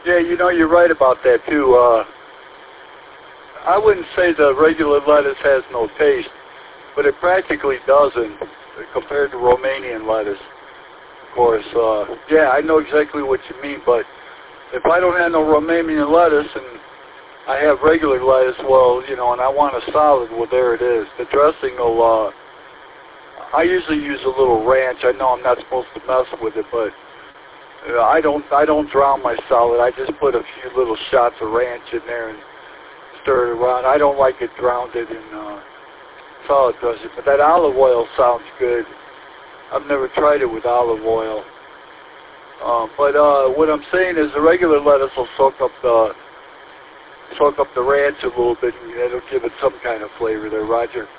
Yeah, you know, you're right about that too. I wouldn't say the regular lettuce has no taste, but it practically doesn't compared to Romanian lettuce. Of course, yeah, I know exactly what you mean, but if I don't have no Romanian lettuce and I have regular lettuce, well, you know, and I want a solid, well, there it is. The dressing will, I usually use a little ranch. I know I'm not supposed to mess with it, but I don't drown my salad. I just put a few little shots of ranch in there and stir it around. I don't like it drowned in salad dressing, but that olive oil sounds good. I've never tried it with olive oil. But what I'm saying is the regular lettuce will soak up the ranch a little bit, and it'll give it some kind of flavor there, Roger.